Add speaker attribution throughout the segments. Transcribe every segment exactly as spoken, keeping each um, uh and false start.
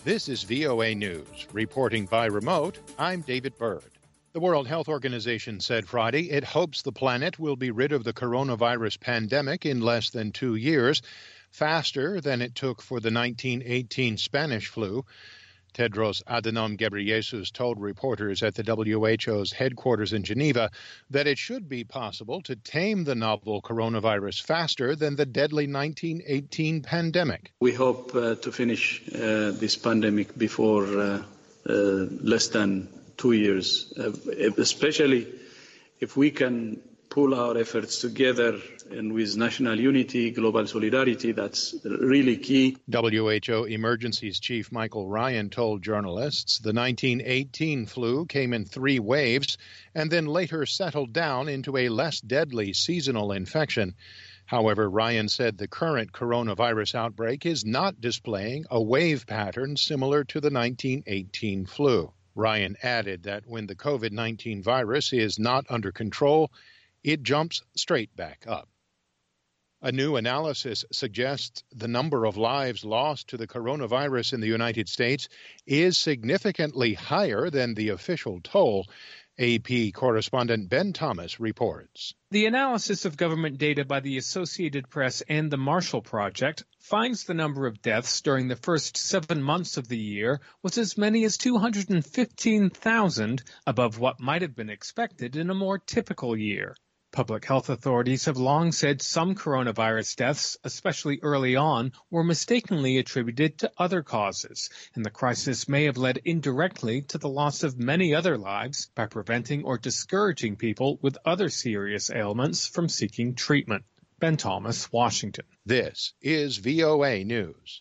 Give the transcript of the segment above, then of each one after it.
Speaker 1: This is V O A News. Reporting by remote, I'm David Byrd. The World Health Organization said Friday it hopes the planet will be rid of the coronavirus pandemic in less than two years, faster than it took for the nineteen eighteen Spanish flu. Tedros Adhanom Ghebreyesus told reporters at the W H O's headquarters in Geneva that it should be possible to tame the novel coronavirus faster than the deadly nineteen eighteen pandemic.
Speaker 2: We hope uh, to finish uh, this pandemic before uh, uh, less than two years, uh, especially if we can pull our efforts together and with national unity, global solidarity. That's really key.
Speaker 1: W H O Emergencies Chief Michael Ryan told journalists the nineteen eighteen flu came in three waves and then later settled down into a less deadly seasonal infection. However, Ryan said the current coronavirus outbreak is not displaying a wave pattern similar to the nineteen eighteen flu. Ryan added that when the COVID nineteen virus is not under control, it jumps straight back up. A new analysis suggests the number of lives lost to the coronavirus in the United States is significantly higher than the official toll. A P correspondent Ben Thomas reports.
Speaker 3: The analysis of government data by the Associated Press and the Marshall Project finds the number of deaths during the first seven months of the year was as many as two hundred fifteen thousand, above what might have been expected in a more typical year. Public health authorities have long said some coronavirus deaths, especially early on, were mistakenly attributed to other causes, and the crisis may have led indirectly to the loss of many other lives by preventing or discouraging people with other serious ailments from seeking treatment. Ben Thomas, Washington.
Speaker 1: This is V O A News.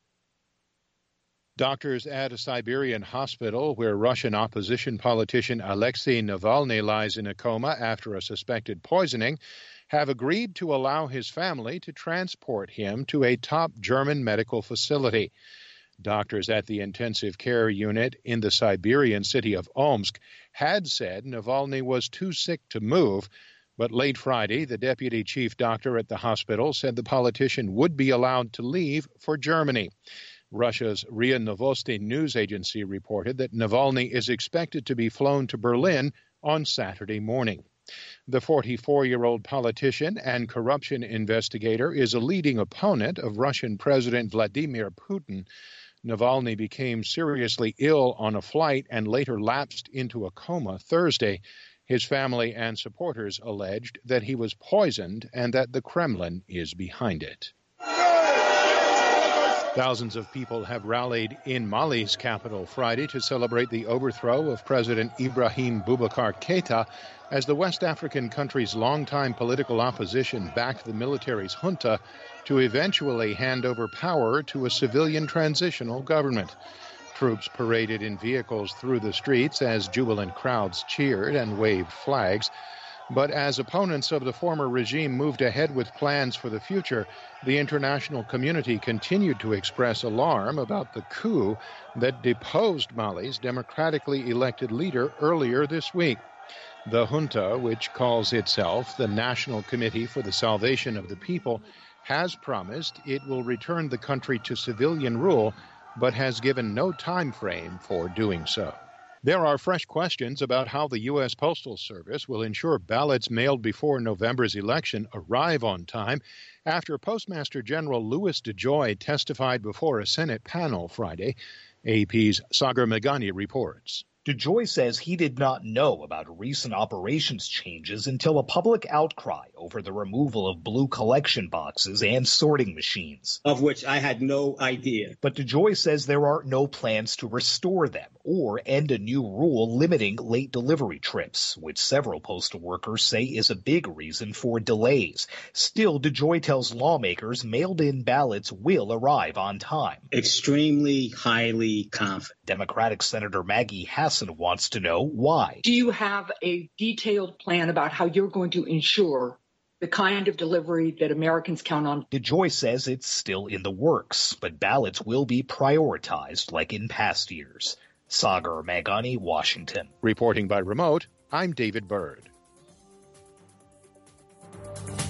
Speaker 1: Doctors at a Siberian hospital where Russian opposition politician Alexei Navalny lies in a coma after a suspected poisoning have agreed to allow his family to transport him to a top German medical facility. Doctors at the intensive care unit in the Siberian city of Omsk had said Navalny was too sick to move, but late Friday, the deputy chief doctor at the hospital said the politician would be allowed to leave for Germany. Russia's R I A Novosti news agency reported that Navalny is expected to be flown to Berlin on Saturday morning. The forty-four-year-old politician and corruption investigator is a leading opponent of Russian President Vladimir Putin. Navalny became seriously ill on a flight and later lapsed into a coma Thursday. His family and supporters alleged that he was poisoned and that the Kremlin is behind it. Thousands of people have rallied in Mali's capital Friday to celebrate the overthrow of President Ibrahim Boubacar Keïta as the West African country's longtime political opposition backed the military's junta to eventually hand over power to a civilian transitional government. Troops paraded in vehicles through the streets as jubilant crowds cheered and waved flags. But as opponents of the former regime moved ahead with plans for the future, the international community continued to express alarm about the coup that deposed Mali's democratically elected leader earlier this week. The junta, which calls itself the National Committee for the Salvation of the People, has promised it will return the country to civilian rule, but has given no time frame for doing so. There are fresh questions about how the U S Postal Service will ensure ballots mailed before November's election arrive on time after Postmaster General Louis DeJoy testified before a Senate panel Friday. A P's Sagar Meghani reports.
Speaker 4: DeJoy says he did not know about recent operations changes until a public outcry over the removal of blue collection boxes and sorting machines,
Speaker 5: of which I had no idea.
Speaker 4: But DeJoy says there are no plans to restore them or end a new rule limiting late delivery trips, which several postal workers say is a big reason for delays. Still, DeJoy tells lawmakers mailed-in ballots will arrive on time.
Speaker 5: Extremely highly confident.
Speaker 4: Democratic Senator Maggie Hassan wants to know why.
Speaker 6: Do you have a detailed plan about how you're going to ensure the kind of delivery that Americans count on?
Speaker 4: DeJoy says it's still in the works, but ballots will be prioritized like in past years. Sagar Meghani, Washington.
Speaker 1: Reporting by remote, I'm David Byrd.